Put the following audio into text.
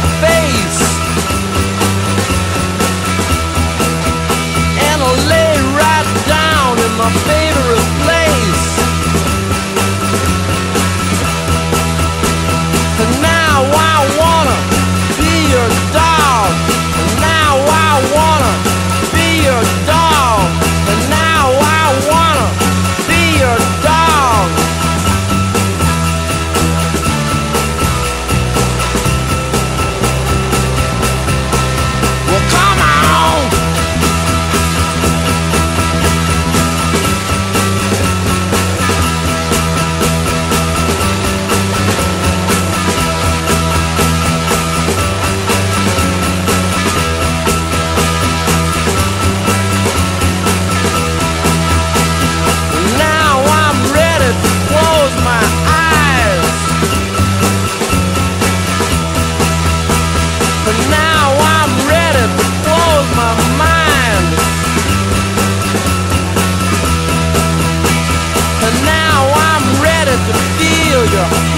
face, and I lay right down in my favorite place. And now I wanna be your dog. And now I wanna be your dog. And now I wanna be your dog. Well, come on. Now I'm ready to close my eyes. But now I'm ready to close my mind. And now I'm ready to feel your